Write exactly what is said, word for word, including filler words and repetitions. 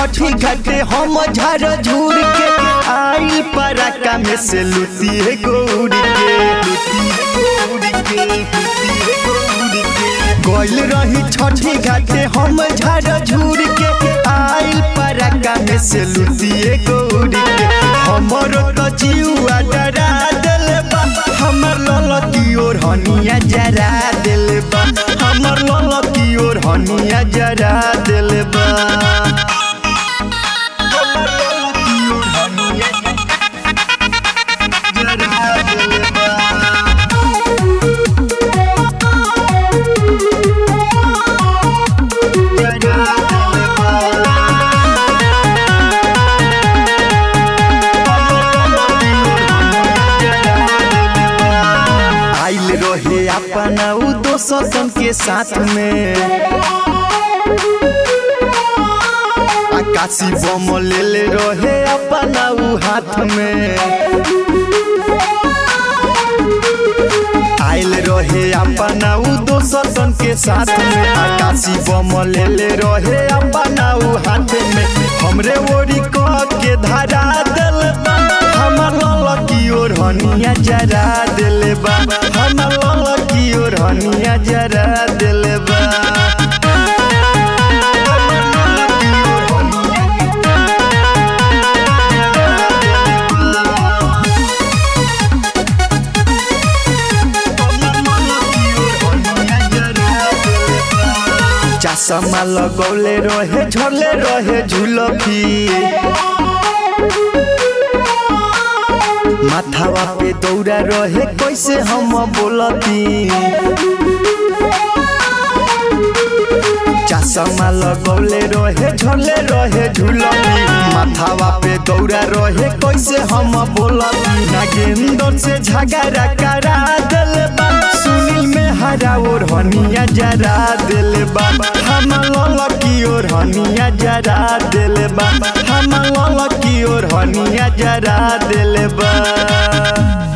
छठी घाटे हम झार झूर के आइल पराका में से लुती है गौरी के लुती है गौरी के लुती है गौरी के गइल रही छठी घाटे हम झार झूर के आइल पराका में से लुती है गौरी के हमरो तो जीवा डरा दिल बा हमर ललकी और हनिया जरा दिल बा हमर ललकी और हनिया जरा दिल बा हमर ललकी और हनिया जरा दिल बा रहे अपना उ दोस्तन के साथ में आकाशी बम ले ले रहे अपना उ हाथ में आइल रहे अपना उ दोस्तन के साथ में आकाशी बम ले ले रहे अपना उ हाथ में हमरे ओरी कह के धरा दिल बा हमर ललकी और हनिया जरा दिल बा हमर ललकी और हनिया जरा दिल बा चश्मा लगौले रहे झरले रहे झुलफी माथावा पे दौड़ा रहे कैसे हम बोलती चश्मा लगौले रहे झरले रहे झुलफी माथावा पे दौड़ा रहे कैसे हम बोलती नागेंद्र से झगड़ा करा दिल बा सुनील में हरा और हनिया जरा दिल बा हम ललकी और हनिया जरा दिल बा हम ललकी और हनिया जरा दिल बा।